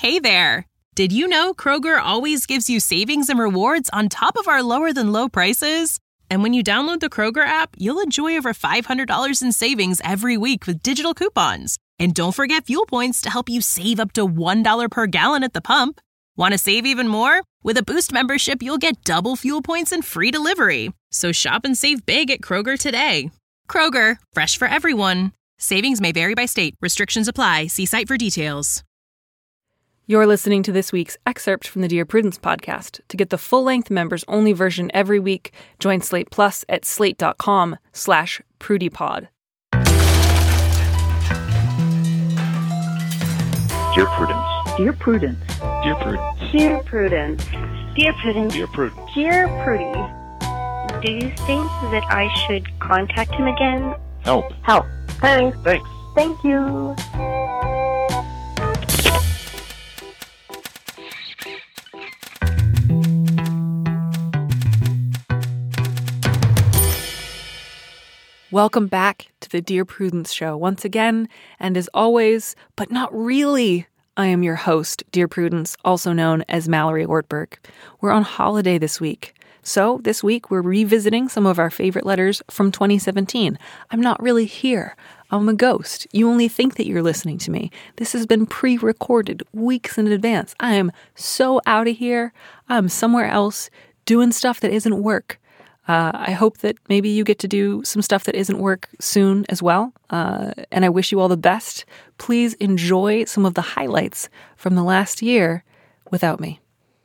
Hey there! Did you know Kroger always gives you savings and rewards on top of our lower-than-low prices? And when you download the Kroger app, you'll enjoy over $500 in savings every week with digital coupons. And don't forget fuel points to help you save up to $1 per gallon at the pump. Want to save even more? With a Boost membership, you'll get double fuel points and free delivery. So shop and save big at Kroger today. Kroger, fresh for everyone. Savings may vary by state. Restrictions apply. See site for details. You're listening to this week's excerpt from the Dear Prudence podcast. To get the full-length members-only version every week, join Slate Plus at slate.com/prudypod. Dear Prudence. Dear Prudence. Dear Prudence. Dear Prudence. Dear Prudence. Dear Prudence. Dear Prudy, do you think that I should contact him again? Help. Help. Thanks. Thanks. Thank you. Welcome back to the Dear Prudence Show once again, and as always, but not really, I am your host, Dear Prudence, also known as Mallory Ortberg. We're on holiday this week. So this week, we're revisiting some of our favorite letters from 2017. I'm not really here. I'm a ghost. You only think that you're listening to me. This has been pre-recorded weeks in advance. I am so out of here. I'm somewhere else doing stuff that isn't work. I hope that maybe you get to do some stuff that isn't work soon as well. And I wish you all the best. Please enjoy some of the highlights from the last year without me.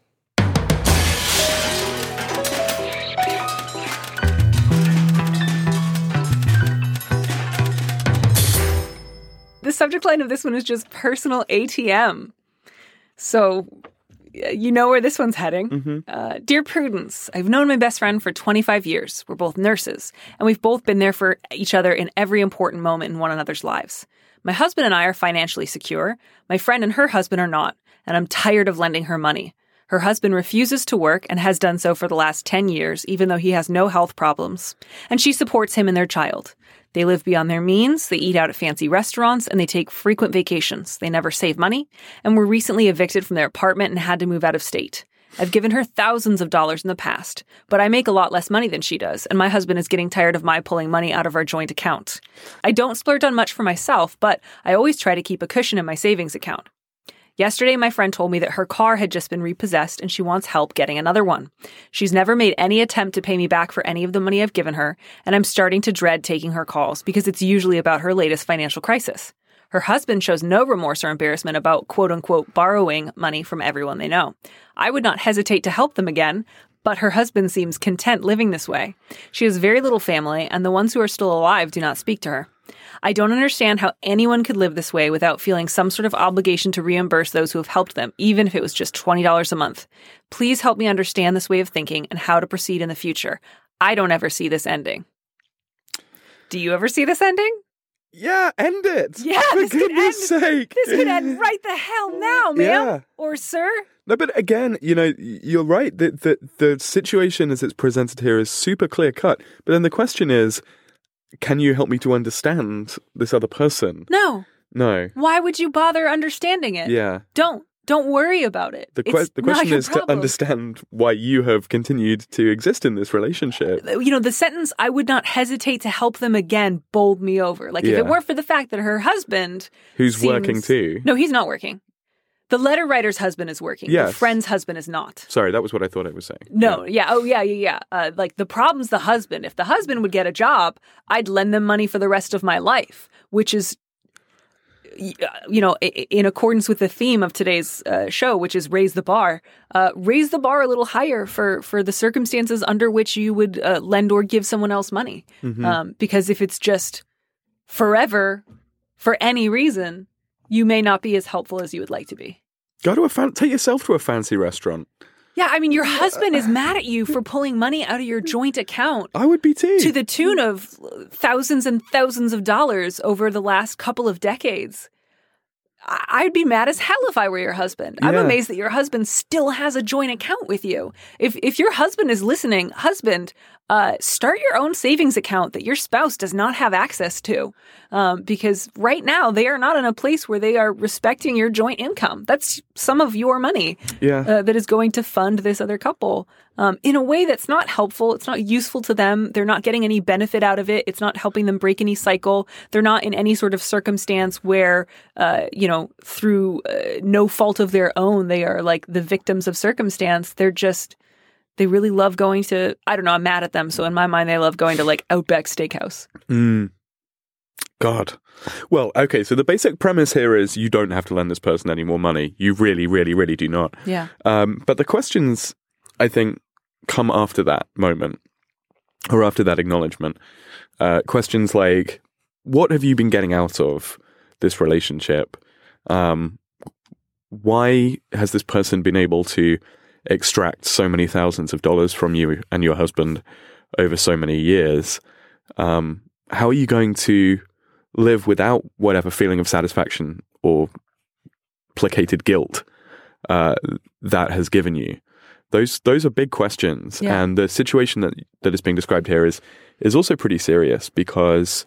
The subject line of this one is just personal ATM. So you know where this one's heading. Mm-hmm. Dear Prudence, I've known my best friend for 25 years. We're both nurses, and we've both been there for each other in every important moment in one another's lives. My husband and I are financially secure. My friend and her husband are not, and I'm tired of lending her money. Her husband refuses to work and has done so for the last 10 years, even though he has no health problems. And she supports him and their child. They live beyond their means, they eat out at fancy restaurants, and they take frequent vacations. They never save money, and were recently evicted from their apartment and had to move out of state. I've given her thousands of dollars in the past, but I make a lot less money than she does, and my husband is getting tired of my pulling money out of our joint account. I don't splurge on much for myself, but I always try to keep a cushion in my savings account. Yesterday, my friend told me that her car had just been repossessed and she wants help getting another one. She's never made any attempt to pay me back for any of the money I've given her, and I'm starting to dread taking her calls because it's usually about her latest financial crisis. Her husband shows no remorse or embarrassment about quote-unquote borrowing money from everyone they know. I would not hesitate to help them again, but her husband seems content living this way. She has very little family, and the ones who are still alive do not speak to her. I don't understand how anyone could live this way without feeling some sort of obligation to reimburse those who have helped them, even if it was just $20 a month. Please help me understand this way of thinking and how to proceed in the future. I don't ever see this ending. Do you ever see this ending? Yeah, end it. Yeah, for goodness sake. This could end right the hell now, ma'am. Yeah. Or sir. No, but again, you're right. The situation as it's presented here is super clear cut. But then the question is, can you help me to understand this other person? No. Why would you bother understanding it? Yeah. Don't worry about it. The question is to understand why you have continued to exist in this relationship. The sentence, I would not hesitate to help them again, bowled me over. If it weren't for the fact that her husband... Who's working too. No, he's not working. The letter writer's husband is working. Yes. The friend's husband is not. Sorry, that was what I thought I was saying. No, yeah. Oh, yeah. The problem's the husband. If the husband would get a job, I'd lend them money for the rest of my life, which is, in accordance with the theme of today's show, which is raise the bar. Raise the bar a little higher for the circumstances under which you would lend or give someone else money. Mm-hmm. Because if it's just forever, for any reason, you may not be as helpful as you would like to be. Take yourself to a fancy restaurant. Yeah, I mean, your husband is mad at you for pulling money out of your joint account. I would be too. To the tune of thousands and thousands of dollars over the last couple of decades. I'd be mad as hell if I were your husband. I'm Yeah. amazed that your husband still has a joint account with you. If your husband is listening, husband, start your own savings account that your spouse does not have access to. Because right now they are not in a place where they are respecting your joint income. That's some of your money that is going to fund this other couple in a way that's not helpful. It's not useful to them. They're not getting any benefit out of it. It's not helping them break any cycle. They're not in any sort of circumstance where, through no fault of their own, they are like the victims of circumstance. They really love going to, I don't know, I'm mad at them. So in my mind, they love going to like Outback Steakhouse. God. Well, okay, so the basic premise here is you don't have to lend this person any more money. You really, really, really do not. Yeah. But the questions, I think, come after that moment or after that acknowledgement. Questions like, what have you been getting out of this relationship? Why has this person been able to extract so many thousands of dollars from you and your husband over so many years? How are you going to live without whatever feeling of satisfaction or placated guilt that has given you? Those are big questions, and the situation that is being described here is also pretty serious because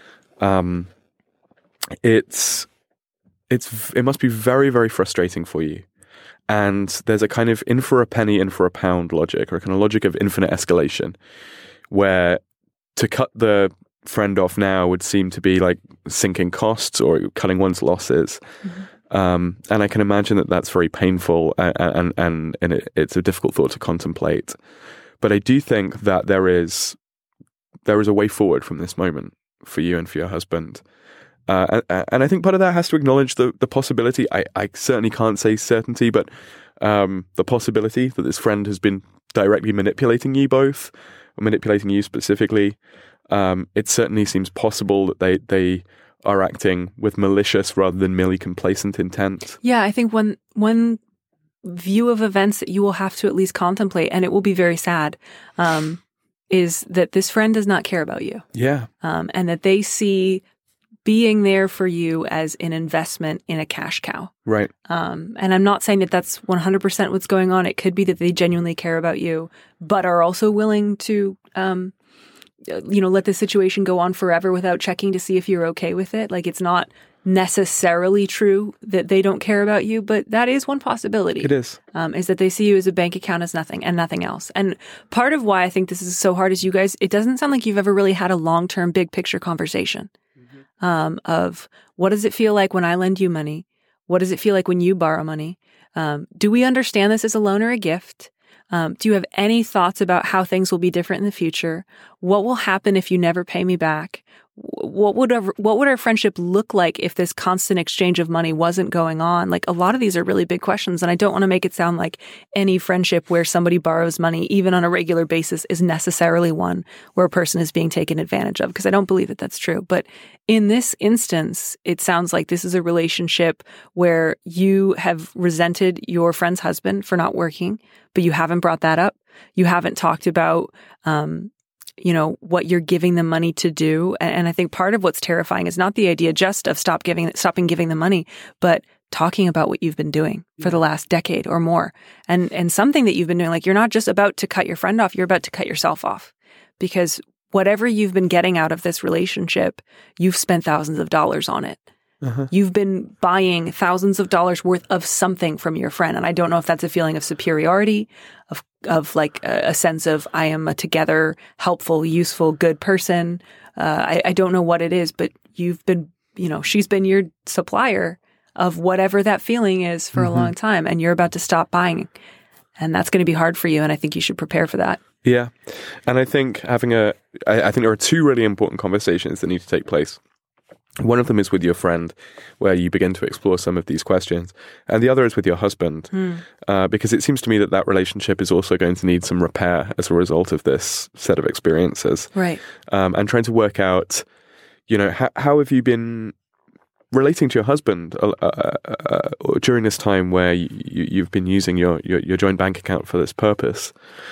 it must be very, very frustrating for you. And there's a kind of in for a penny, in for a pound logic, or a kind of logic of infinite escalation, where to cut the friend off now would seem to be like sinking costs or cutting one's losses. And I can imagine that that's very painful and it's a difficult thought to contemplate. But I do think that there is a way forward from this moment for you and for your husband. And I think part of that has to acknowledge the possibility. I certainly can't say certainty, but the possibility that this friend has been directly manipulating you both, or manipulating you specifically. It certainly seems possible that they are acting with malicious rather than merely complacent intent. Yeah, I think one view of events that you will have to at least contemplate, and it will be very sad, is that this friend does not care about you. Yeah. And that they see being there for you as an investment in a cash cow. Right. And I'm not saying that that's 100% what's going on. It could be that they genuinely care about you, but are also willing to, let the situation go on forever without checking to see if you're okay with it. Like, it's not necessarily true that they don't care about you, but that is one possibility. It is. Is that they see you as a bank account as nothing and nothing else. And part of why I think this is so hard is you guys, it doesn't sound like you've ever really had a long-term big picture conversation. Of what does it feel like when I lend you money? What does it feel like when you borrow money? Do we understand this as a loan or a gift? Do you have any thoughts about how things will be different in the future? What will happen if you never pay me back? What would our friendship look like if this constant exchange of money wasn't going on? Like, a lot of these are really big questions, and I don't want to make it sound like any friendship where somebody borrows money, even on a regular basis, is necessarily one where a person is being taken advantage of, because I don't believe that that's true. But in this instance, it sounds like this is a relationship where you have resented your friend's husband for not working, but you haven't brought that up. You haven't talked about, what you're giving them money to do. And I think part of what's terrifying is not the idea just of stopping giving them money, but talking about what you've been doing for the last decade or more. And something that you've been doing, like, you're not just about to cut your friend off, you're about to cut yourself off. Because whatever you've been getting out of this relationship, you've spent thousands of dollars on it. You've been buying thousands of dollars worth of something from your friend. And I don't know if that's a feeling of superiority, of like a sense of I am a together, helpful, useful, good person. I don't know what it is, but you've been, she's been your supplier of whatever that feeling is for a long time. And you're about to stop buying. And that's going to be hard for you. And I think you should prepare for that. Yeah. And I think I think there are two really important conversations that need to take place. One of them is with your friend, where you begin to explore some of these questions. And the other is with your husband, because it seems to me that relationship is also going to need some repair as a result of this set of experiences. Right. And trying to work out, how have you been relating to your husband during this time where you've been using your joint bank account for this purpose?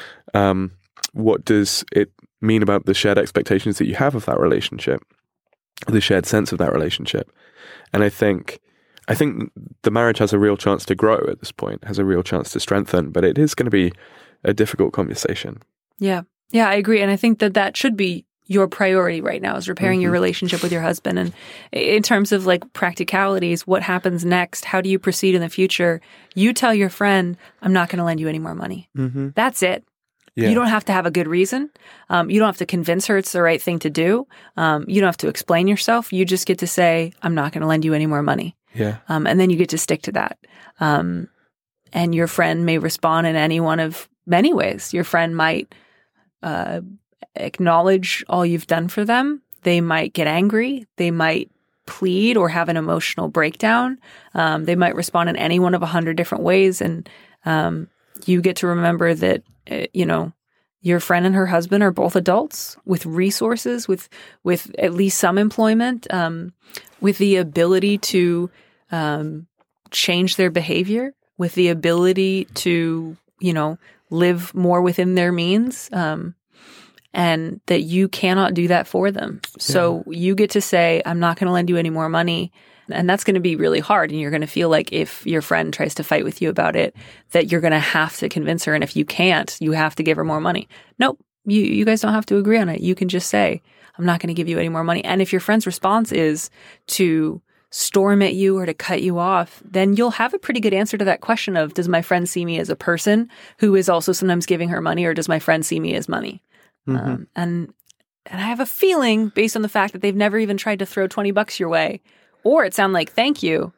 What does it mean about the shared expectations that you have of that relationship? The shared sense of that relationship. And I think I think the marriage has a real chance to grow at this point, has a real chance to strengthen, but it is going to be a difficult conversation. Yeah. Yeah, I agree. And I think that should be your priority right now, is repairing your relationship with your husband. And in terms of like practicalities, what happens next? How do you proceed in the future? You tell your friend, I'm not going to lend you any more money. That's it. Yeah. You don't have to have a good reason. You don't have to convince her it's the right thing to do. You don't have to explain yourself. You just get to say, I'm not going to lend you any more money. Yeah. And then you get to stick to that. And your friend may respond in any one of many ways. Your friend might acknowledge all you've done for them. They might get angry. They might plead or have an emotional breakdown. They might respond in any one of 100 different ways. And you get to remember that, your friend and her husband are both adults with resources, with at least some employment, with the ability to change their behavior, with the ability to, live more within their means, and that you cannot do that for them. So you get to say, I'm not going to lend you any more money. And that's going to be really hard. And you're going to feel like if your friend tries to fight with you about it, that you're going to have to convince her. And if you can't, you have to give her more money. Nope. You guys don't have to agree on it. You can just say, I'm not going to give you any more money. And if your friend's response is to storm at you or to cut you off, then you'll have a pretty good answer to that question of, does my friend see me as a person who is also sometimes giving her money, or does my friend see me as money? And I have a feeling, based on the fact that they've never even tried to throw $20 your way, or it sound like thank you,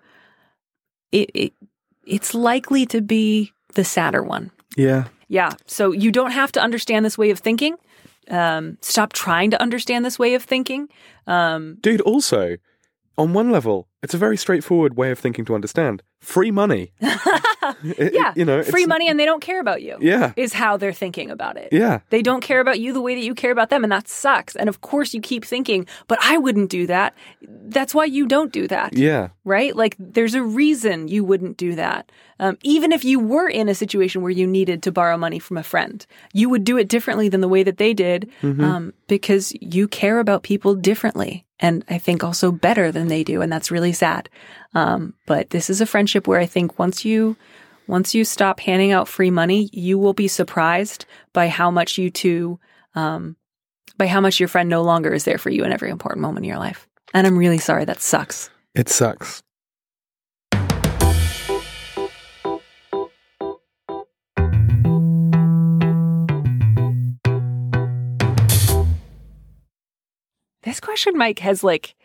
it's likely to be the sadder one. Yeah. Yeah. So you don't have to understand this way of thinking. Stop trying to understand this way of thinking. Dude, also, on one level, it's a very straightforward way of thinking to understand. Free money. Free money, and they don't care about you. Yeah. Is how they're thinking about it. Yeah. They don't care about you the way that you care about them, and that sucks. And of course you keep thinking, but I wouldn't do that. That's why you don't do that. Yeah. Right? Like, there's a reason you wouldn't do that. Even if you were in a situation where you needed to borrow money from a friend, you would do it differently than the way that they did, because you care about people differently. And I think also better than they do. And that's really sad. But this is a friendship where I think once you stop handing out free money, you will be surprised by how much your friend no longer is there for you in every important moment in your life. And I'm really sorry. That sucks. It sucks. This question, Mike, has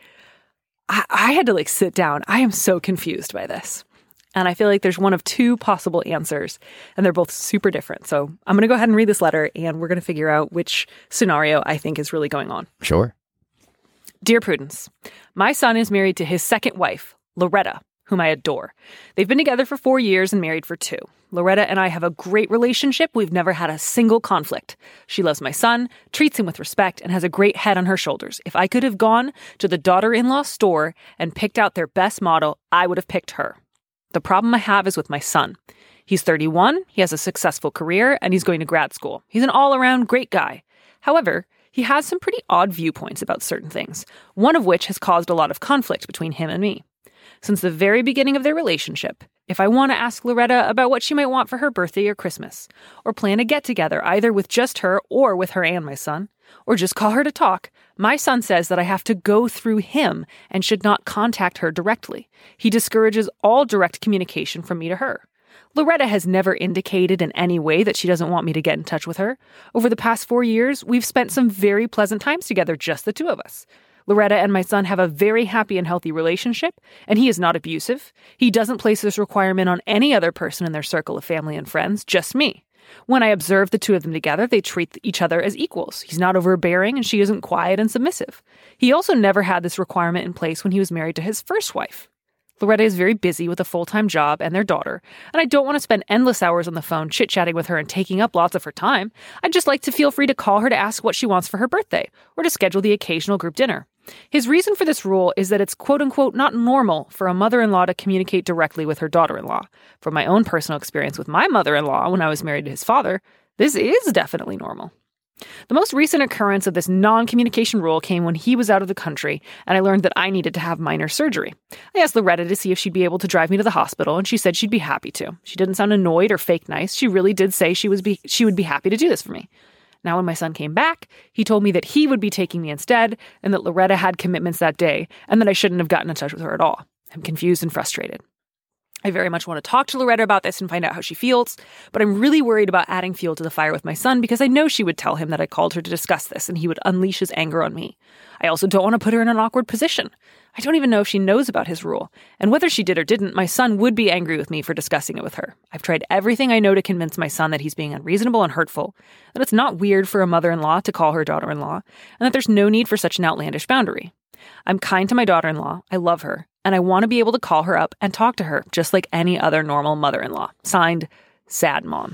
I had to sit down. I am so confused by this. And I feel like there's one of two possible answers, and they're both super different. So I'm going to go ahead and read this letter, and we're going to figure out which scenario I think is really going on. Sure. Dear Prudence, my son is married to his second wife, Loretta, whom I adore. They've been together for 4 years and married for 2. Loretta and I have a great relationship. We've never had a single conflict. She loves my son, treats him with respect, and has a great head on her shoulders. If I could have gone to the daughter-in-law store and picked out their best model, I would have picked her. The problem I have is with my son. He's 31, he has a successful career, and he's going to grad school. He's an all-around great guy. However, he has some pretty odd viewpoints about certain things, one of which has caused a lot of conflict between him and me. Since the very beginning of their relationship, if I want to ask Loretta about what she might want for her birthday or Christmas, or plan a get-together either with just her or with her and my son, or just call her to talk, my son says that I have to go through him and should not contact her directly. He discourages all direct communication from me to her. Loretta has never indicated in any way that she doesn't want me to get in touch with her. Over the past 4 years, we've spent some very pleasant times together, just the two of us. Loretta and my son have a very happy and healthy relationship, and he is not abusive. He doesn't place this requirement on any other person in their circle of family and friends, just me. When I observe the two of them together, they treat each other as equals. He's not overbearing, and she isn't quiet and submissive. He also never had this requirement in place when he was married to his first wife. Loretta is very busy with a full-time job and their daughter, and I don't want to spend endless hours on the phone chit-chatting with her and taking up lots of her time. I'd just like to feel free to call her to ask what she wants for her birthday, or to schedule the occasional group dinner. His reason for this rule is that it's quote-unquote not normal for a mother-in-law to communicate directly with her daughter-in-law. From my own personal experience with my mother-in-law when I was married to his father, this is definitely normal. The most recent occurrence of this non-communication rule came when he was out of the country, and I learned that I needed to have minor surgery. I asked Loretta to see if she'd be able to drive me to the hospital, and she said she'd be happy to. She didn't sound annoyed or fake nice. She really did say she would be happy to do this for me. Now, when my son came back, he told me that he would be taking me instead, and that Loretta had commitments that day, and that I shouldn't have gotten in touch with her at all. I'm confused and frustrated. I very much want to talk to Loretta about this and find out how she feels, but I'm really worried about adding fuel to the fire with my son because I know she would tell him that I called her to discuss this and he would unleash his anger on me. I also don't want to put her in an awkward position. I don't even know if she knows about his rule, and whether she did or didn't, my son would be angry with me for discussing it with her. I've tried everything I know to convince my son that he's being unreasonable and hurtful, that it's not weird for a mother-in-law to call her daughter-in-law, and that there's no need for such an outlandish boundary. I'm kind to my daughter-in-law, I love her, and I want to be able to call her up and talk to her just like any other normal mother-in-law. Signed, Sad Mom.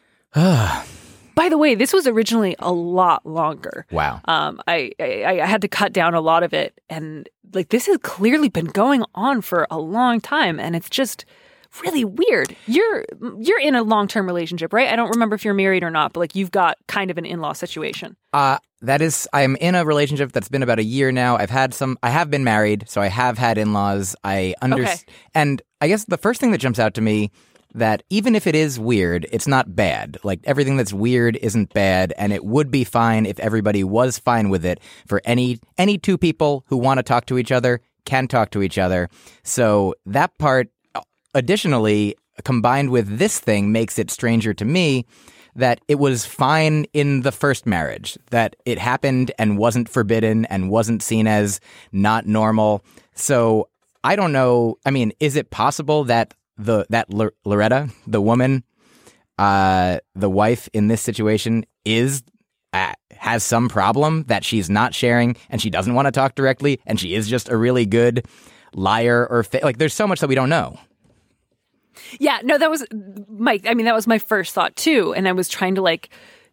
By the way, this was originally a lot longer. Wow. I had to cut down a lot of it, and like this has clearly been going on for a long time, and it's just really weird. You're in a long-term relationship, right? I don't remember if you're married or not, but like you've got kind of an in-law situation. I'm in a relationship that's been about a year now. I have been married, so I have had in-laws. Okay. And I guess the first thing that jumps out to me that even if it is weird, it's not bad. Like everything that's weird isn't bad, and it would be fine if everybody was fine with it. For any two people who want to talk to each other can talk to each other. So that part, additionally, combined with this thing, makes it stranger to me that it was fine in the first marriage, that it happened and wasn't forbidden and wasn't seen as not normal. So I don't know. I mean, is it possible that Loretta, the woman, the wife in this situation, has some problem that she's not sharing and she doesn't want to talk directly and she is just a really good liar or like there's so much that we don't know. Yeah, no, that was my first thought too. And I was trying to like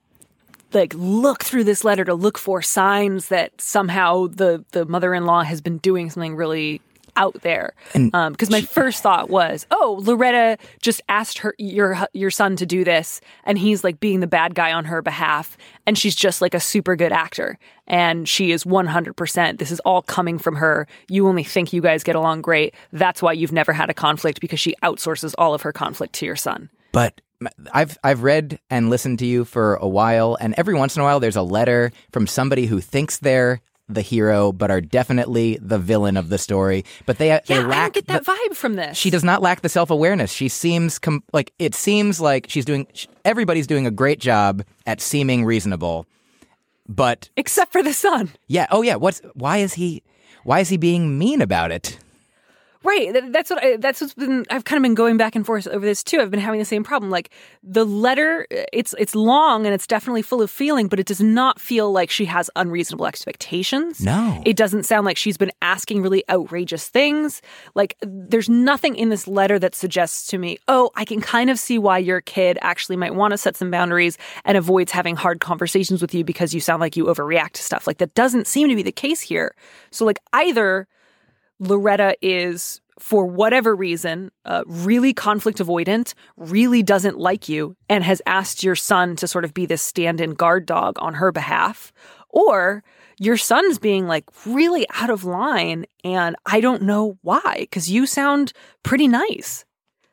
look through this letter to look for signs that somehow the mother-in-law has been doing something really out there. Because my first thought was, oh, Loretta just asked your son to do this, and he's like being the bad guy on her behalf, and she's just like a super good actor, and she is 100%. This is all coming from her. You only think you guys get along great. That's why you've never had a conflict, because she outsources all of her conflict to your son. But I've read and listened to you for a while, and every once in a while there's a letter from somebody who thinks they're the hero, but are definitely the villain of the story. But they lack. I don't get that vibe from this. She does not lack the self-awareness. She seems it seems like everybody's doing a great job at seeming reasonable, but except for the son. Yeah. Oh yeah. Why is he being mean about it? Right. That's what's been. I've kind of been going back and forth over this too. I've been having the same problem. Like the letter, it's long and it's definitely full of feeling, but it does not feel like she has unreasonable expectations. No. It doesn't sound like she's been asking really outrageous things. Like there's nothing in this letter that suggests to me, oh, I can kind of see why your kid actually might want to set some boundaries and avoids having hard conversations with you because you sound like you overreact to stuff. Like that doesn't seem to be the case here. So like either Loretta is, for whatever reason, really conflict avoidant, really doesn't like you, and has asked your son to sort of be this stand-in guard dog on her behalf, or your son's being like really out of line, and I don't know why, because you sound pretty nice.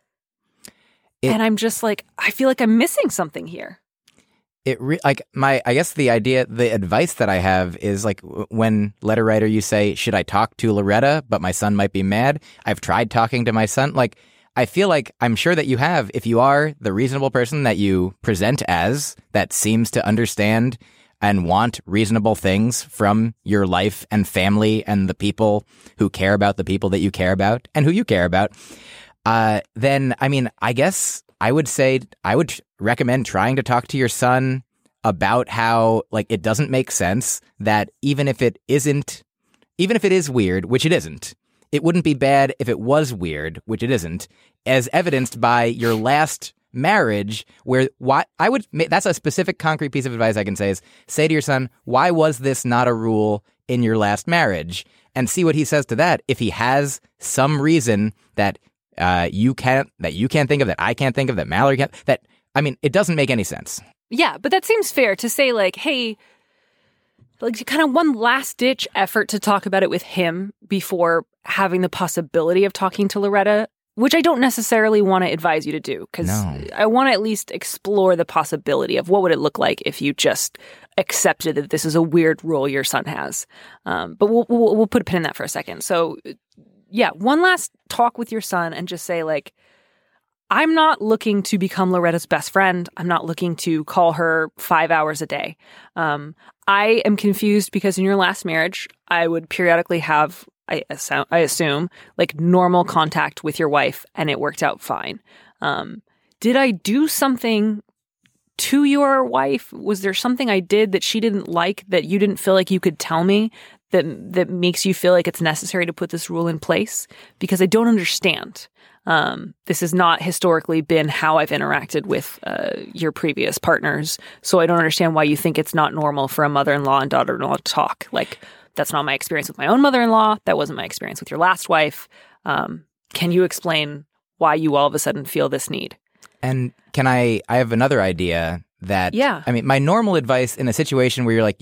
And I'm just like, I feel like I'm missing something here. I guess the advice that I have is like when letter writer, you say, should I talk to Loretta, but my son might be mad? I've tried talking to my son. Like, I feel like I'm sure that you have, if you are the reasonable person that you present as, that seems to understand and want reasonable things from your life and family and the people who care about the people that you care about and who you care about, then, I mean, I guess I would say I would recommend trying to talk to your son about how, like, it doesn't make sense that even if it is weird, which it isn't, it wouldn't be bad if it was weird, which it isn't, as evidenced by your last marriage, where that's a specific concrete piece of advice I can say is say to your son, why was this not a rule in your last marriage? And see what he says to that. If he has some reason that you can't think of, that I can't think of, that Mallory can't, that I mean, it doesn't make any sense. Yeah, but that seems fair to say, like, hey, like kind of one last ditch effort to talk about it with him before having the possibility of talking to Loretta, which I don't necessarily want to advise you to do, because I want to at least explore the possibility of what would it look like if you just accepted that this is a weird rule your son has. But we'll put a pin in that for a second. So yeah, one last talk with your son and just say, like, I'm not looking to become Loretta's best friend. I'm not looking to call her 5 hours a day. I am confused because in your last marriage, I would periodically have, I assume, like normal contact with your wife, and it worked out fine. Did I do something to your wife? Was there something I did that she didn't like that you didn't feel like you could tell me that makes you feel like it's necessary to put this rule in place? Because I don't understand. This has not historically been how I've interacted with your previous partners, so I don't understand why you think it's not normal for a mother-in-law and daughter-in-law to talk. Like, that's not my experience with my own mother-in-law. That wasn't my experience with your last wife. Can you explain why you all of a sudden feel this need? And I have another idea that, I mean, my normal advice in a situation where you're like,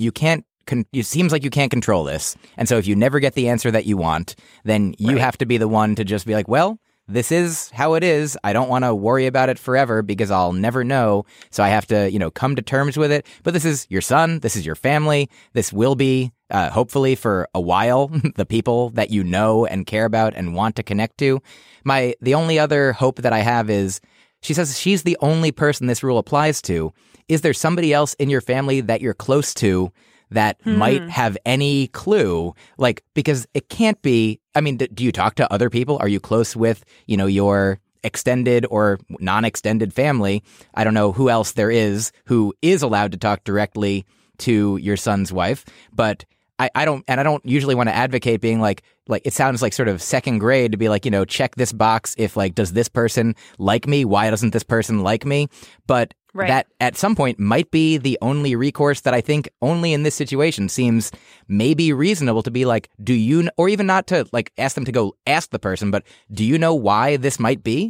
it seems like you can't control this. And so if you never get the answer that you want, then you have to be the one to just be like, well, this is how it is. I don't want to worry about it forever because I'll never know. So I have to, come to terms with it. But this is your son. This is your family. This will be, hopefully for a while, the people that you know and care about and want to connect to. The only other hope that I have is, she says she's the only person this rule applies to. Is there somebody else in your family that you're close to that might have any clue? Like, because it can't be, I mean, do you talk to other people? Are you close with, your extended or non-extended family? I don't know who else there is who is allowed to talk directly to your son's wife, but I don't usually want to advocate being like it sounds like sort of second grade to be like, check this box if like, does this person like me? Why doesn't this person like me? But that at some point might be the only recourse that I think only in this situation seems maybe reasonable to be like, do you, or even not to like ask them to go ask the person, but do you know why this might be?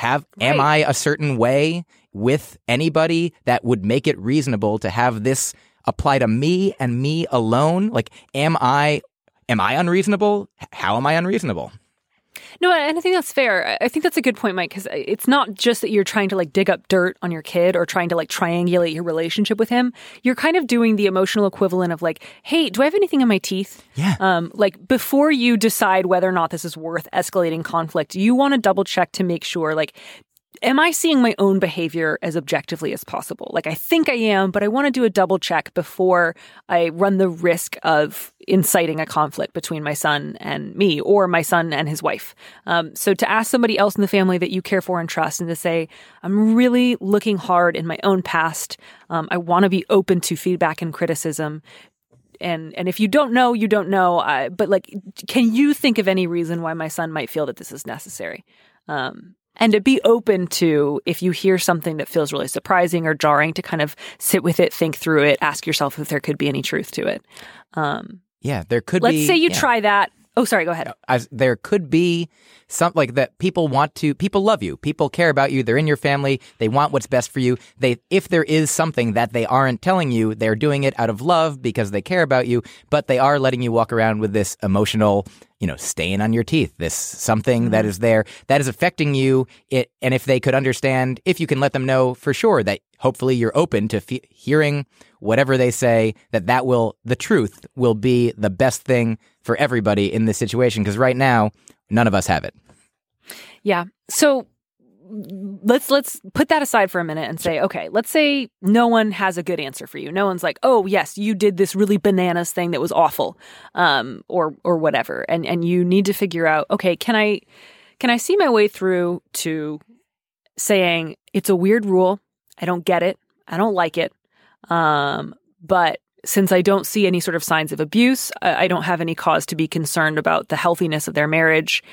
Am I a certain way with anybody that would make it reasonable to have this apply to me and me alone? Like, am I unreasonable? How am I unreasonable? No, and I think that's fair. I think that's a good point, Mike, because it's not just that you're trying to like dig up dirt on your kid or trying to like triangulate your relationship with him. You're kind of doing the emotional equivalent of like, hey, do I have anything in my teeth? Yeah. Like before you decide whether or not this is worth escalating conflict, you want to double check to make sure, like, am I seeing my own behavior as objectively as possible? Like, I think I am, but I want to do a double check before I run the risk of inciting a conflict between my son and me or my son and his wife. So to ask somebody else in the family that you care for and trust and to say, I'm really looking hard in my own past. I want to be open to feedback and criticism. And if you don't know, you don't know. But like, can you think of any reason why my son might feel that this is necessary? And to be open to, if you hear something that feels really surprising or jarring, to kind of sit with it, think through it, ask yourself if there could be any truth to it. Yeah, there could be. Let's say you try that. Oh, sorry, go ahead. There could be something like that. People love you. People care about you. They're in your family. They want what's best for you. If there is something that they aren't telling you, they're doing it out of love because they care about you, but they are letting you walk around with this emotional, stain on your teeth, this something that is there, that is affecting you. And if they could understand, if you can let them know for sure that hopefully you're open to hearing whatever they say, the truth will be the best thing for everybody in this situation. Because right now, none of us have it. Yeah. So let's put that aside for a minute and say, okay, let's say no one has a good answer for you. No one's like, oh, yes, you did this really bananas thing that was awful, or whatever. And you need to figure out, okay, can I see my way through to saying it's a weird rule. I don't get it. I don't like it. But since I don't see any sort of signs of abuse, I don't have any cause to be concerned about the healthiness of their marriage.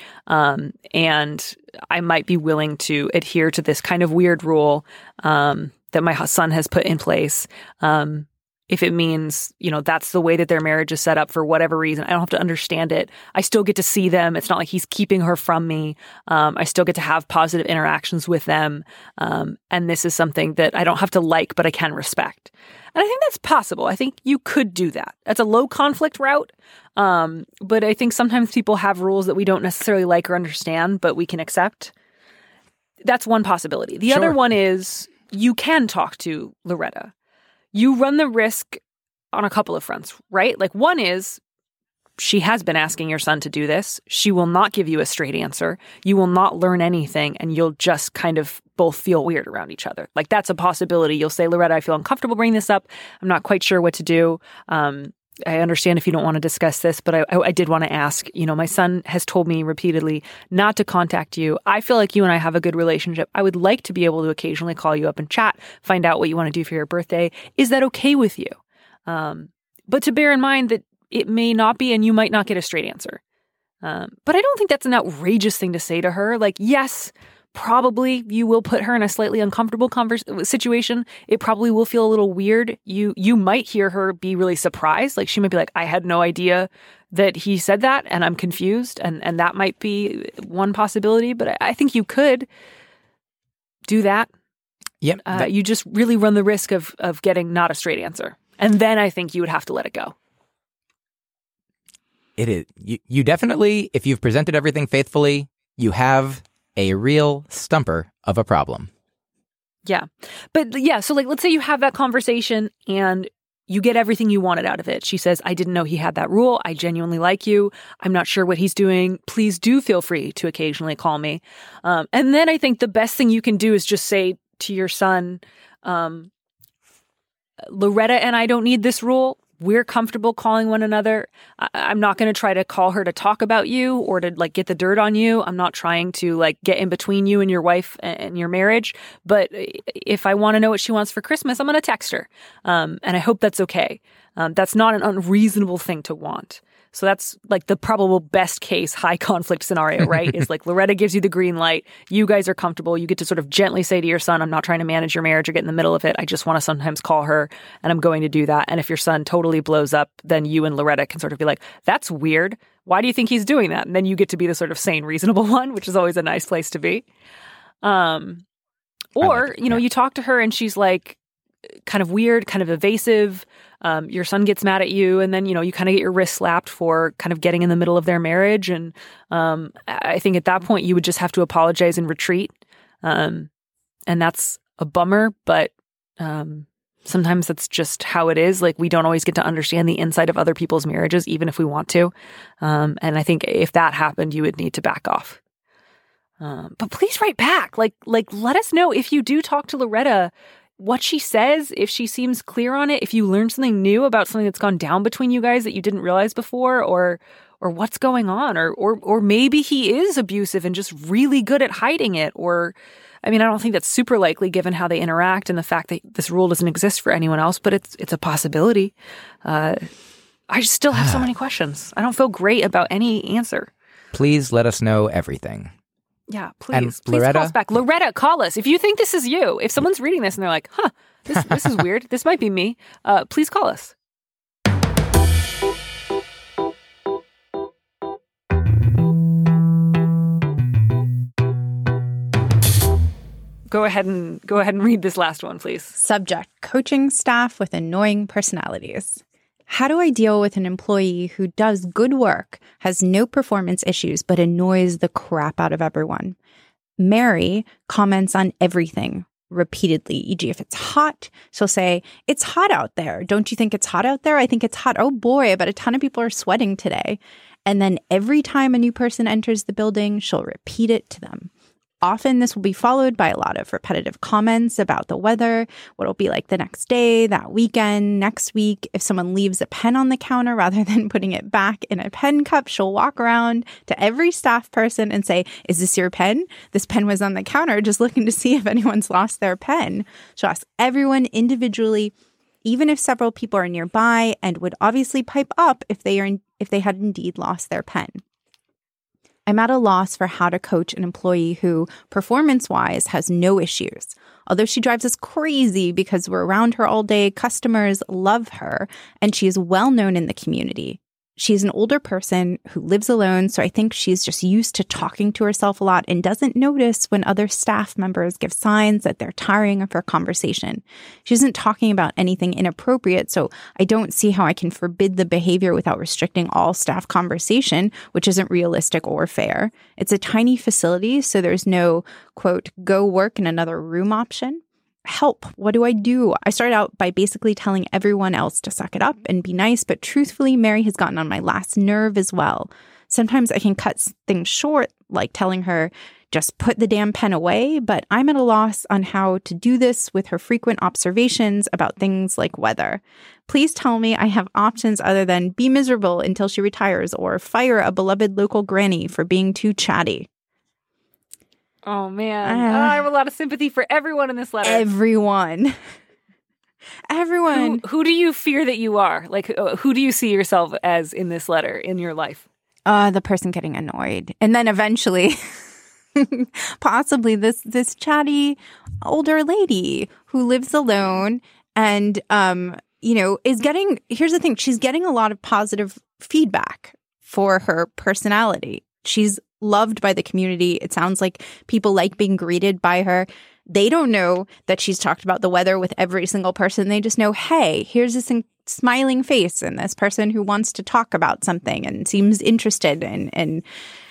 And I might be willing to adhere to this kind of weird rule that my son has put in place. if it means, that's the way that their marriage is set up for whatever reason. I don't have to understand it. I still get to see them. It's not like he's keeping her from me. I still get to have positive interactions with them. And this is something that I don't have to like, but I can respect. And I think that's possible. I think you could do that. That's a low conflict route. But I think sometimes people have rules that we don't necessarily like or understand, but we can accept. That's one possibility. The other one is you can talk to Loretta. You run the risk on a couple of fronts, right? Like one is she has been asking your son to do this. She will not give you a straight answer. You will not learn anything, and you'll just kind of both feel weird around each other. Like that's a possibility. You'll say, Loretta, I feel uncomfortable bringing this up. I'm not quite sure what to do. I understand if you don't want to discuss this, but I did want to ask, my son has told me repeatedly not to contact you. I feel like you and I have a good relationship. I would like to be able to occasionally call you up and chat, find out what you want to do for your birthday. Is that okay with you? But to bear in mind that it may not be, and you might not get a straight answer. But I don't think that's an outrageous thing to say to her. Like, yes, probably you will put her in a slightly uncomfortable situation. It probably will feel a little weird. You might hear her be really surprised. Like she might be like, I had no idea that he said that and I'm confused. And that might be one possibility. But I think you could do that. Yep. You just really run the risk of getting not a straight answer. And then I think you would have to let it go. It is. You definitely, if you've presented everything faithfully, you have a real stumper of a problem. Yeah. But yeah, so like, let's say you have that conversation and you get everything you wanted out of it. She says, I didn't know he had that rule. I genuinely like you. I'm not sure what he's doing. Please do feel free to occasionally call me. And then I think the best thing you can do is just say to your son, Loretta and I don't need this rule. We're comfortable calling one another. I'm not going to try to call her to talk about you or to like get the dirt on you. I'm not trying to like get in between you and your wife and your marriage. But if I want to know what she wants for Christmas, I'm going to text her. And I hope that's okay. That's not an unreasonable thing to want. So that's like the probable best case high conflict scenario, right? Is like Loretta gives you the green light. You guys are comfortable. You get to sort of gently say to your son, I'm not trying to manage your marriage or get in the middle of it. I just want to sometimes call her and I'm going to do that. And if your son totally blows up, then you and Loretta can sort of be like, that's weird. Why do you think he's doing that? And then you get to be the sort of sane, reasonable one, which is always a nice place to be. Or, you talk to her and she's like kind of weird, kind of evasive. Your son gets mad at you and then, you kind of get your wrist slapped for kind of getting in the middle of their marriage. And I think at that point you would just have to apologize and retreat. And that's a bummer, but sometimes that's just how it is. Like we don't always get to understand the inside of other people's marriages, even if we want to. And I think if that happened, you would need to back off. But please write back. Like let us know if you do talk to Loretta, what she says, if she seems clear on it, if you learned something new about something that's gone down between you guys that you didn't realize before, or what's going on, or maybe he is abusive and just really good at hiding it, or, I mean, I don't think that's super likely given how they interact and the fact that this rule doesn't exist for anyone else, but it's a possibility. I still have so many questions. I don't feel great about any answer. Please let us know everything. Yeah, please Loretta, call us back. Loretta, call us. If you think this is you, if someone's reading this and they're like, this is weird. This might be me. Please call us. Go ahead and read this last one, please. Subject: coaching staff with annoying personalities. How do I deal with an employee who does good work, has no performance issues, but annoys the crap out of everyone? Mary comments on everything repeatedly, e.g. if it's hot, she'll say, it's hot out there. Don't you think it's hot out there? I think it's hot. Oh boy, but a ton of people are sweating today. And then every time a new person enters the building, she'll repeat it to them. Often this will be followed by a lot of repetitive comments about the weather, what it'll be like the next day, that weekend, next week. If someone leaves a pen on the counter rather than putting it back in a pen cup, she'll walk around to every staff person and say, is this your pen? This pen was on the counter, just looking to see if anyone's lost their pen. She'll ask everyone individually, even if several people are nearby, and would obviously pipe up if they had indeed lost their pen. I'm at a loss for how to coach an employee who, performance-wise, has no issues. Although she drives us crazy because we're around her all day, customers love her, and she is well known in the community. She's an older person who lives alone, so I think she's just used to talking to herself a lot and doesn't notice when other staff members give signs that they're tiring of her conversation. She isn't talking about anything inappropriate, so I don't see how I can forbid the behavior without restricting all staff conversation, which isn't realistic or fair. It's a tiny facility, so there's no, quote, go work in another room option. Help. What do I do? I started out by basically telling everyone else to suck it up and be nice, but truthfully, Mary has gotten on my last nerve as well. Sometimes I can cut things short, like telling her, just put the damn pen away, but I'm at a loss on how to do this with her frequent observations about things like weather. Please tell me I have options other than be miserable until she retires or fire a beloved local granny for being too chatty. Oh, man. I have a lot of sympathy for everyone in this letter. Everyone. Who do you fear that you are? Like, who do you see yourself as in this letter in your life? The person getting annoyed. And then eventually, possibly this chatty older lady who lives alone and, is getting, here's the thing, she's getting a lot of positive feedback for her personality. She's loved by the community. It sounds like people like being greeted by her. They don't know that she's talked about the weather with every single person. They just know, hey, here's this smiling face and this person who wants to talk about something and seems interested. And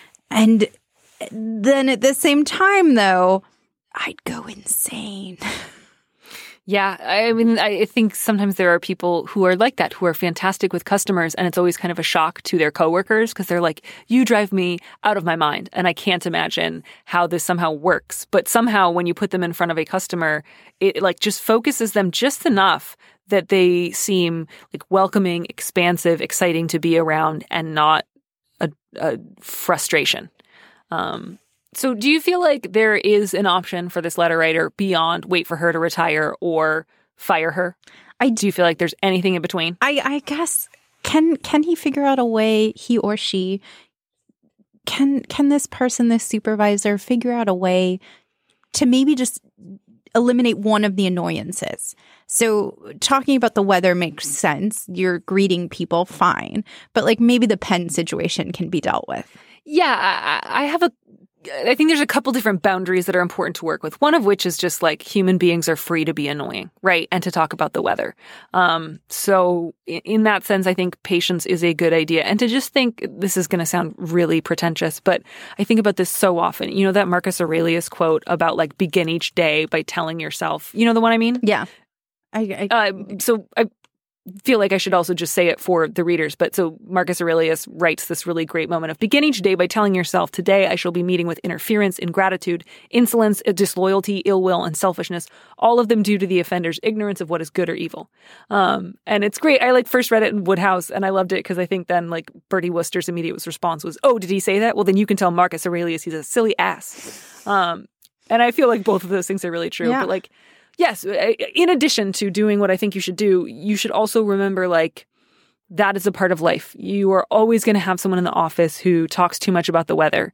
then at the same time, though, I'd go insane. Yeah, I mean, I think sometimes there are people who are like that, who are fantastic with customers, and it's always kind of a shock to their coworkers because they're like, you drive me out of my mind, and I can't imagine how this somehow works. But somehow when you put them in front of a customer, it like just focuses them just enough that they seem like welcoming, expansive, exciting to be around and not a frustration. So do you feel like there is an option for this letter writer beyond wait for her to retire or fire her? Do you feel like there's anything in between? I guess, can he figure out a way, he or she, can this person, this supervisor, figure out a way to maybe just eliminate one of the annoyances? So talking about the weather makes sense. You're greeting people, fine. But like maybe the pen situation can be dealt with. Yeah, I think there's a couple different boundaries that are important to work with. One of which is just like human beings are free to be annoying, right? And to talk about the weather. So in that sense, I think patience is a good idea. And to just think, this is going to sound really pretentious, but I think about this so often. You know that Marcus Aurelius quote about like begin each day by telling yourself, you know the one I mean? Yeah. So I feel like I should also just say it for the readers. But so Marcus Aurelius writes this really great moment of begin each day by telling yourself, today I shall be meeting with interference, ingratitude, insolence, disloyalty, ill will, and selfishness, all of them due to the offender's ignorance of what is good or evil. And it's great. I first read it in Woodhouse and I loved it because I think then like Bertie Wooster's immediate response was, oh, did he say that? Well, then you can tell Marcus Aurelius he's a silly ass. And I feel like both of those things are really true. Yeah. But like, yes, in addition to doing what I think you should do, you should also remember, like, that is a part of life. You are always going to have someone in the office who talks too much about the weather.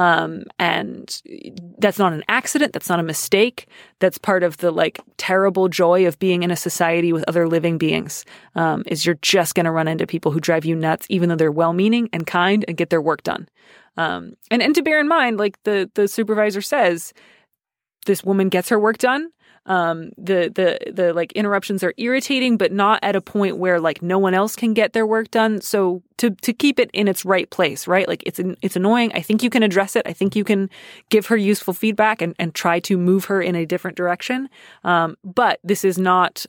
And that's not an accident. That's not a mistake. That's part of the, like, terrible joy of being in a society with other living beings, is you're just going to run into people who drive you nuts, even though they're well-meaning and kind and get their work done. And to bear in mind, like the supervisor says, this woman gets her work done. The like interruptions are irritating, but not at a point where like no one else can get their work done. So to keep it in its right place, right? Like it's annoying. I think you can address it. I think you can give her useful feedback and try to move her in a different direction. But this is not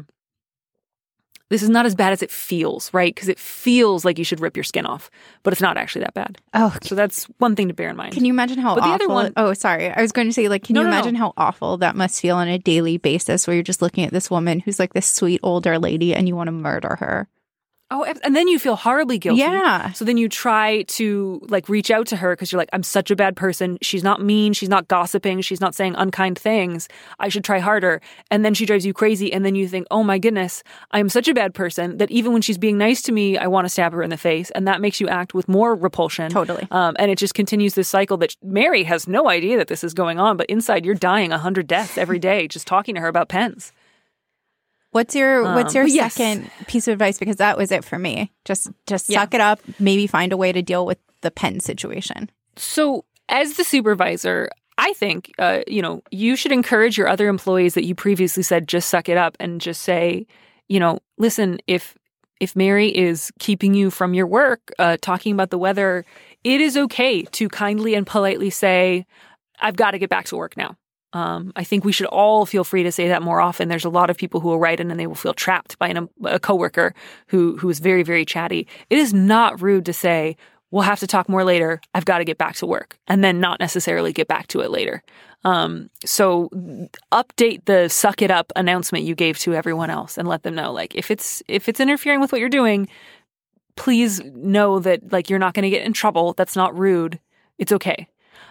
as bad as it feels, right? Because it feels like you should rip your skin off, but it's not actually that bad. Oh, so that's one thing to bear in mind. Can you imagine how but awful? The other one, oh, sorry. I was going to say, like, can you imagine how awful that must feel on a daily basis where you're just looking at this woman who's like this sweet older lady and you want to murder her? Oh, and then you feel horribly guilty. Yeah. So then you try to like reach out to her because you're like, I'm such a bad person. She's not mean. She's not gossiping. She's not saying unkind things. I should try harder. And then she drives you crazy. And then you think, oh my goodness, I'm such a bad person that even when she's being nice to me, I want to stab her in the face. And that makes you act with more repulsion. Totally. And it just continues this cycle that Mary has no idea that this is going on. But inside you're dying 100 deaths every day just talking to her about pens. What's your yes. second piece of advice? Because that was it for me. Just Yeah. suck it up. Maybe find a way to deal with the pen situation. So as the supervisor, I think, you should encourage your other employees that you previously said, just suck it up and just say, listen, if Mary is keeping you from your work, talking about the weather, it is okay to kindly and politely say, I've got to get back to work now. I think we should all feel free to say that more often. There's a lot of people who will write in and they will feel trapped by a coworker who is very, very chatty. It is not rude to say, we'll have to talk more later. I've got to get back to work, and then not necessarily get back to it later. So update the suck it up announcement you gave to everyone else and let them know, like, if it's interfering with what you're doing, please know that, like, you're not going to get in trouble. That's not rude. It's okay.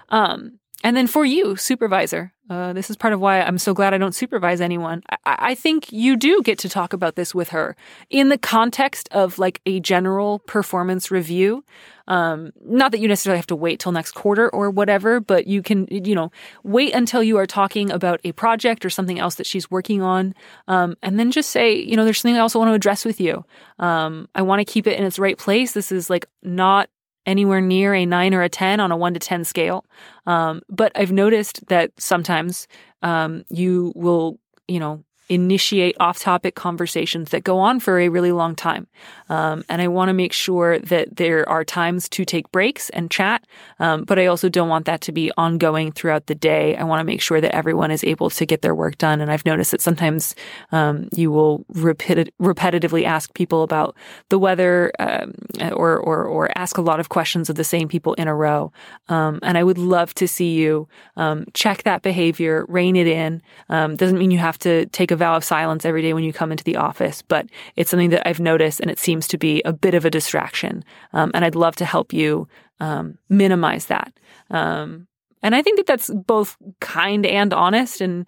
And then for you, supervisor, this is part of why I'm so glad I don't supervise anyone. I think you do get to talk about this with her in the context of like a general performance review. Not that you necessarily have to wait till next quarter or whatever, but you can, wait until you are talking about a project or something else that she's working on. And then just say, there's something I also want to address with you. I want to keep it in its right place. This is like not anywhere near a 9 or a 10 on a 1 to 10 scale. But I've noticed that sometimes you will, initiate off-topic conversations that go on for a really long time. And I want to make sure that there are times to take breaks and chat, but I also don't want that to be ongoing throughout the day. I want to make sure that everyone is able to get their work done. And I've noticed that sometimes you will repetitively ask people about the weather or ask a lot of questions of the same people in a row. And I would love to see you check that behavior, rein it in. Doesn't mean you have to take a vow of silence every day when you come into the office, but it's something that I've noticed and it seems to be a bit of a distraction. And I'd love to help you minimize that. And I think that that's both kind and honest, and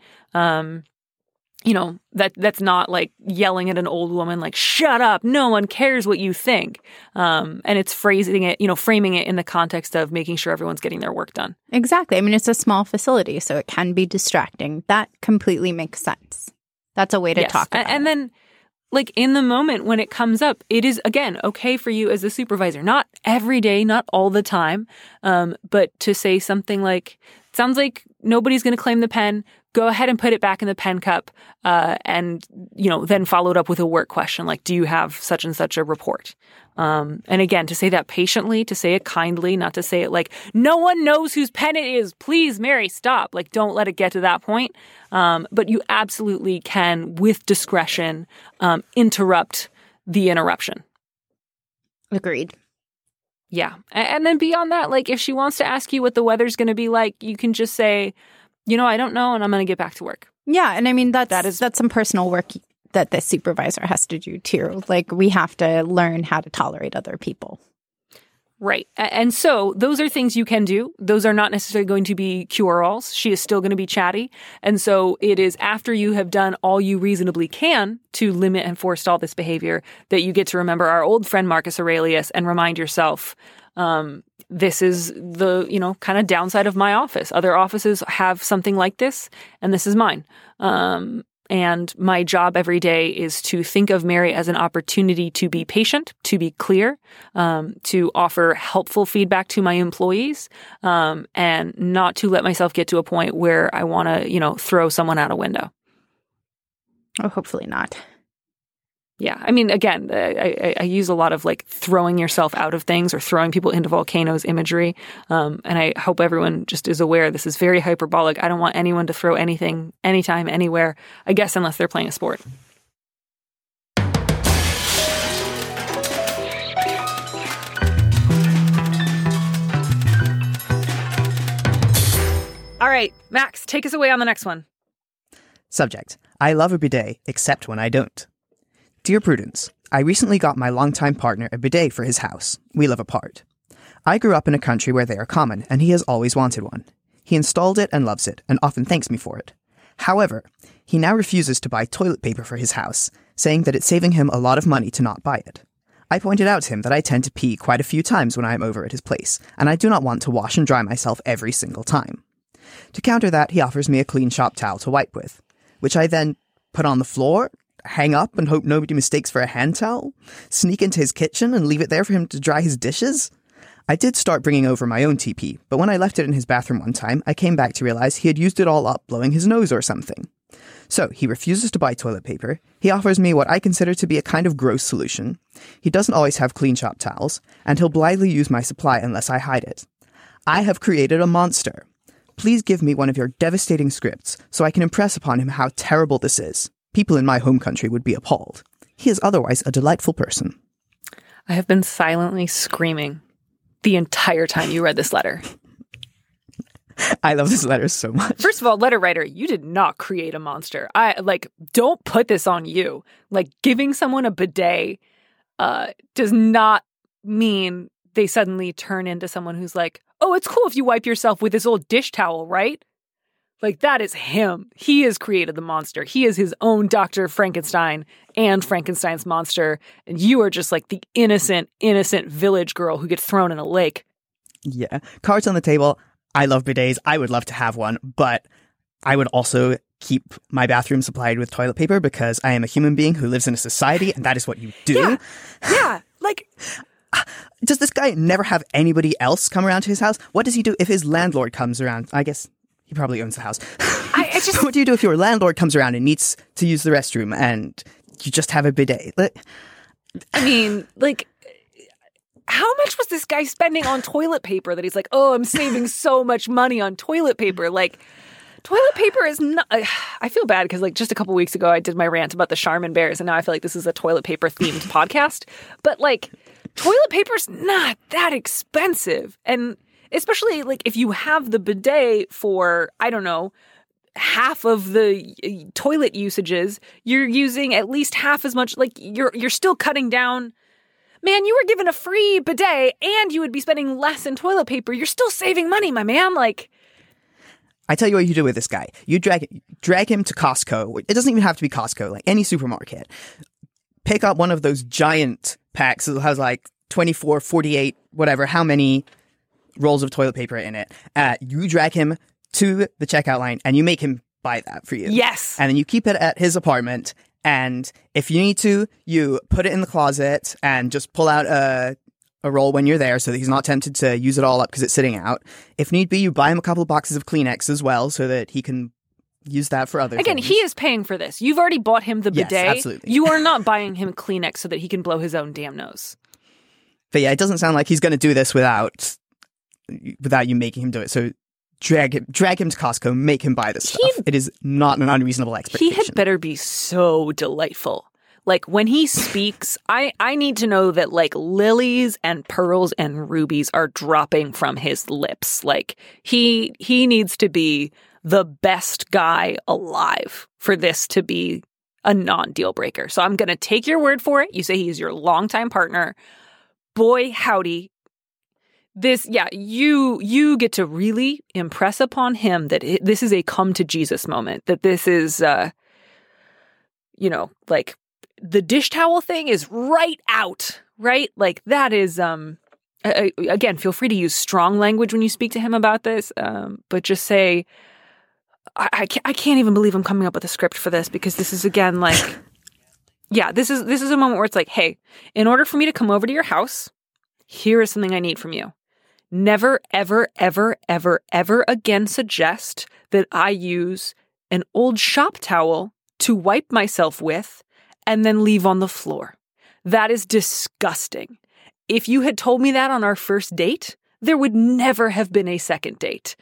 that's not like yelling at an old woman like, shut up, no one cares what you think. And it's framing it in the context of making sure everyone's getting their work done. Exactly. I mean, it's a small facility, so it can be distracting. That completely makes sense. That's a way to talk about it. And then, like, in the moment when it comes up, it is, again, okay for you as a supervisor. Not every day, not all the time, but to say something like, sounds like nobody's going to claim the pen. Go ahead and put it back in the pen cup, and, then follow it up with a work question like, do you have such and such a report? And again, to say that patiently, to say it kindly, not to say it like, no one knows whose pen it is. Please, Mary, stop. Like, don't let it get to that point. But you absolutely can, with discretion, interrupt the interruption. Agreed. Yeah. And then beyond that, like, if she wants to ask you what the weather's going to be like, you can just say, I don't know, and I'm going to get back to work. Yeah, and I mean, that's some personal work that the supervisor has to do too. Like, we have to learn how to tolerate other people. Right. And so those are things you can do. Those are not necessarily going to be cure-alls. She is still going to be chatty. And so it is after you have done all you reasonably can to limit and forestall this behavior that you get to remember our old friend Marcus Aurelius and remind yourself, this is the, kind of downside of my office. Other offices have something like this, and this is mine. And my job every day is to think of Mary as an opportunity to be patient, to be clear, to offer helpful feedback to my employees, and not to let myself get to a point where I want to, throw someone out a window. Oh, hopefully not. Yeah. I mean, again, I use a lot of like throwing yourself out of things or throwing people into volcanoes imagery. And I hope everyone just is aware this is very hyperbolic. I don't want anyone to throw anything, anytime, anywhere, I guess, unless they're playing a sport. All right, Max, take us away on the next one. Subject: I love a bidet, except when I don't. Dear Prudence, I recently got my longtime partner a bidet for his house. We live apart. I grew up in a country where they are common, and he has always wanted one. He installed it and loves it, and often thanks me for it. However, he now refuses to buy toilet paper for his house, saying that it's saving him a lot of money to not buy it. I pointed out to him that I tend to pee quite a few times when I am over at his place, and I do not want to wash and dry myself every single time. To counter that, he offers me a clean shop towel to wipe with, which I then put on the floor, hang up and hope nobody mistakes for a hand towel, sneak into his kitchen and leave it there for him to dry his dishes. I did start bringing over my own TP, but when I left it in his bathroom one time, I came back to realize he had used it all up blowing his nose or something. So he refuses to buy toilet paper. He offers me what I consider to be a kind of gross solution. He doesn't always have clean shop towels, and he'll blithely use my supply unless I hide it. I have created a monster. Please give me one of your devastating scripts so I can impress upon him how terrible this is. People in my home country would be appalled. He is otherwise a delightful person. I have been silently screaming the entire time you read this letter. I love this letter so much. First of all, letter writer, you did not create a monster. Don't put this on you. Giving someone a bidet does not mean they suddenly turn into someone who's like, oh, it's cool if you wipe yourself with this old dish towel, right? That is him. He has created the monster. He is his own Dr. Frankenstein and Frankenstein's monster. And you are just the innocent village girl who gets thrown in a lake. Yeah. Cards on the table. I love bidets. I would love to have one, but I would also keep my bathroom supplied with toilet paper because I am a human being who lives in a society, and that is what you do. Yeah. Does this guy never have anybody else come around to his house? What does he do if his landlord comes around? I guess he probably owns the house. What do you do if your landlord comes around and needs to use the restroom and you just have a bidet? How much was this guy spending on toilet paper that he's like, oh, I'm saving so much money on toilet paper? Toilet paper is not... I feel bad because just a couple weeks ago I did my rant about the Charmin bears and now I feel like this is a toilet paper themed podcast. But toilet paper's not that expensive. And especially if you have the bidet for, I don't know, half of the toilet usages, you're using at least half as much. You're still cutting down. Man, you were given a free bidet and you would be spending less in toilet paper. You're still saving money, my man. I tell you what you do with this guy. You drag him to Costco. It doesn't even have to be Costco, any supermarket. Pick up one of those giant packs that has 24, 48, whatever, how many rolls of toilet paper in it. You drag him to the checkout line and you make him buy that for you. Yes. And then you keep it at his apartment. And if you need to, you put it in the closet and just pull out a roll when you're there so that he's not tempted to use it all up because it's sitting out. If need be, you buy him a couple of boxes of Kleenex as well so that he can use that for other Again, things. he is paying for this. You've already bought him the bidet. Yes, absolutely. You are not buying him Kleenex so that he can blow his own damn nose. But yeah, it doesn't sound like he's going to do this without you making him do it. So drag him to Costco, make him buy this stuff. It is not an unreasonable expectation. He had better be so delightful. When he speaks, I need to know that lilies and pearls and rubies are dropping from his lips. He needs to be the best guy alive for this to be a non-deal breaker. So I'm going to take your word for it. You say he's your longtime partner. Boy, howdy. You get to really impress upon him that this is a come to Jesus moment, that this is, the dish towel thing is right out, right? That is, again, feel free to use strong language when you speak to him about this, but just say, I can't even believe I'm coming up with a script for this because this is, again, this is a moment where it's hey, in order for me to come over to your house, here is something I need from you. Never, ever, ever, ever, ever again suggest that I use an old shop towel to wipe myself with and then leave on the floor. That is disgusting. If you had told me that on our first date, there would never have been a second date.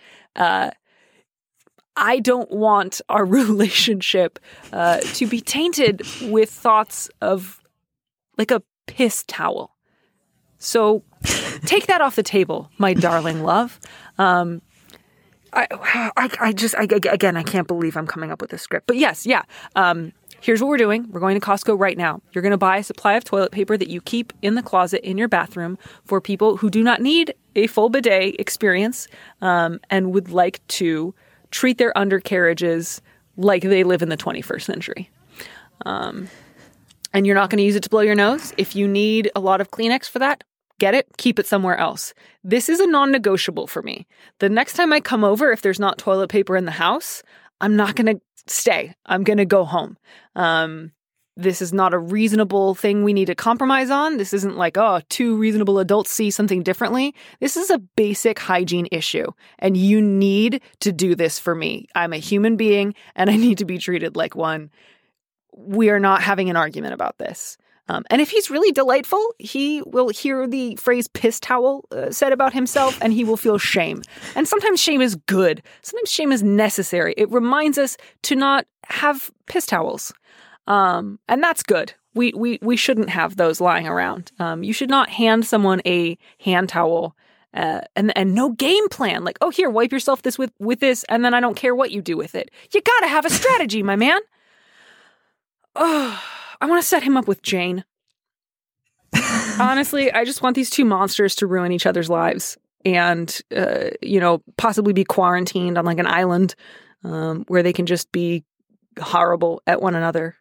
I don't want our relationship to be tainted with thoughts of a piss towel. So take that off the table, my darling love. I can't believe I'm coming up with this script. But yes, yeah. Here's what we're doing. We're going to Costco right now. You're going to buy a supply of toilet paper that you keep in the closet in your bathroom for people who do not need a full bidet experience and would like to treat their undercarriages like they live in the 21st century. And you're not going to use it to blow your nose. If you need a lot of Kleenex for that, get it, keep it somewhere else. This is a non-negotiable for me. The next time I come over, if there's not toilet paper in the house, I'm not going to stay. I'm going to go home. This is not a reasonable thing we need to compromise on. This isn't like, oh, two reasonable adults see something differently. This is a basic hygiene issue, and you need to do this for me. I'm a human being, and I need to be treated like one. We are not having an argument about this. And if he's really delightful, he will hear the phrase piss towel said about himself, and he will feel shame. And sometimes shame is good. Sometimes shame is necessary. It reminds us to not have piss towels. And that's good. We shouldn't have those lying around. You should not hand someone a hand towel and no game plan. Like, oh, here, wipe yourself with this, and then I don't care what you do with it. You gotta have a strategy, my man. Oh, I want to set him up with Jane. Honestly, I just want these two monsters to ruin each other's lives and, possibly be quarantined on like an island where they can just be horrible at one another.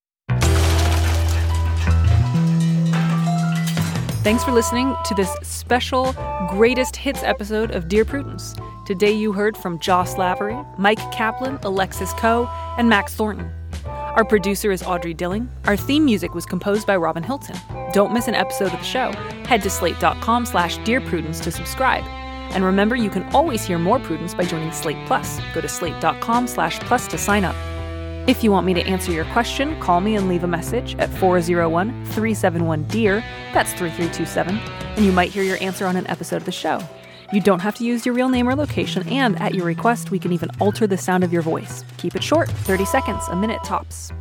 Thanks for listening to this special greatest hits episode of Dear Prudence. Today you heard from Joss Lavery, Mike Kaplan, Alexis Coe, and Max Thornton. Our producer is Audrey Dilling. Our theme music was composed by Robin Hilton. Don't miss an episode of the show. Head to slate.com/Dear Prudence to subscribe. And remember, you can always hear more Prudence by joining Slate Plus. Go to slate.com/plus to sign up. If you want me to answer your question, call me and leave a message at 401-371-DEAR. That's 3327. And you might hear your answer on an episode of the show. You don't have to use your real name or location, and at your request, we can even alter the sound of your voice. Keep it short, 30 seconds, a minute tops.